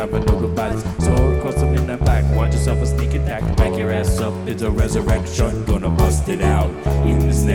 time I know the bodies. So across them in the back, watch yourself a sneak attack. Back your ass up, it's a resurrection. Gonna bust it out in this next